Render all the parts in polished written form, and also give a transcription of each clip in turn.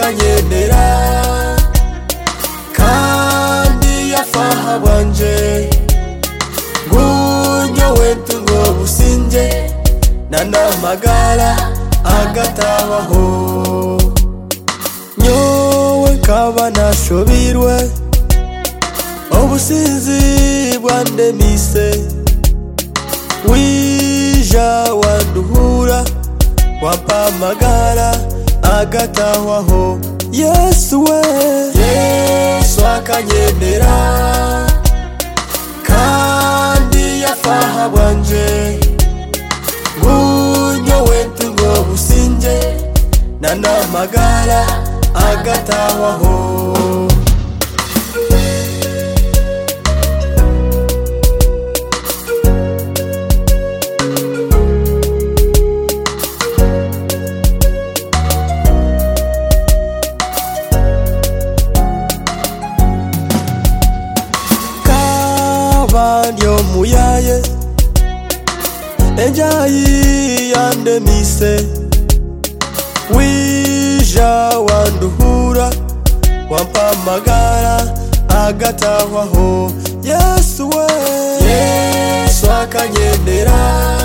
akanyemera kandi yafaha bwanje ngunyo wetu ngo businje nanamagara agatawaho nyowe kaba nashobirwe obusinzi bwandemise wija wanduhura wampamagara agatawaho Yesu we Yesu akanyemera kandi yafaha bwanje ngunyo wetu ngo businje nanamagara agatawaho Kabandyo muyaye enjayi yandemise wija wanduhura wampamagara agatawaho Yesu we Yesu akanyemera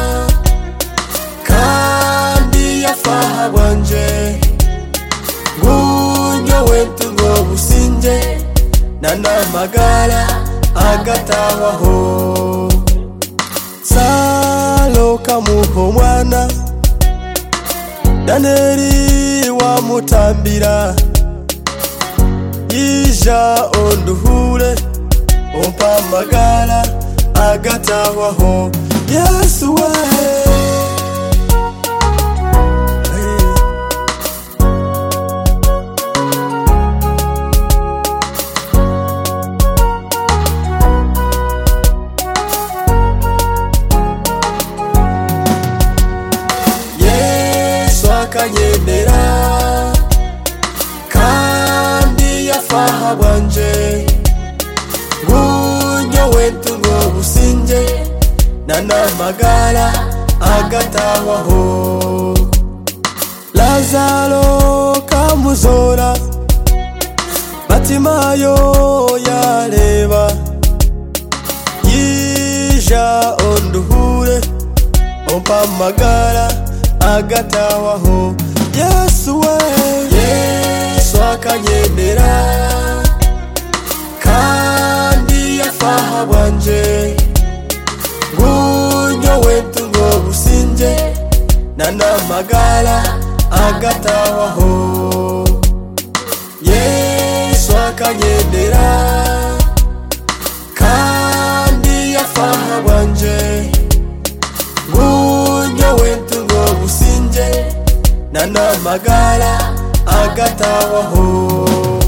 kandi yafaha bwanje ngunyo wetu ngo businje nanamagara agatawaho Salo kamuho mwana Daneri wa mutambira Ija onduhure ompamagara agatawaho Yesu we akanyemera kandi yafaha bwanje ngunyo wetu ngo businje nanamagara agatawaho Lazaro kamuzora Batimayo yareba yija onduhure ompamagara agatawaho Yesu we Yesu akanyemera kandi yafaha bwanje ngunyo wetu ngo businje nanamagara agatawaho Yesu akanyemera kandi yafaha bwanje ngunyo wetu ngo businje nanamagara agatawaho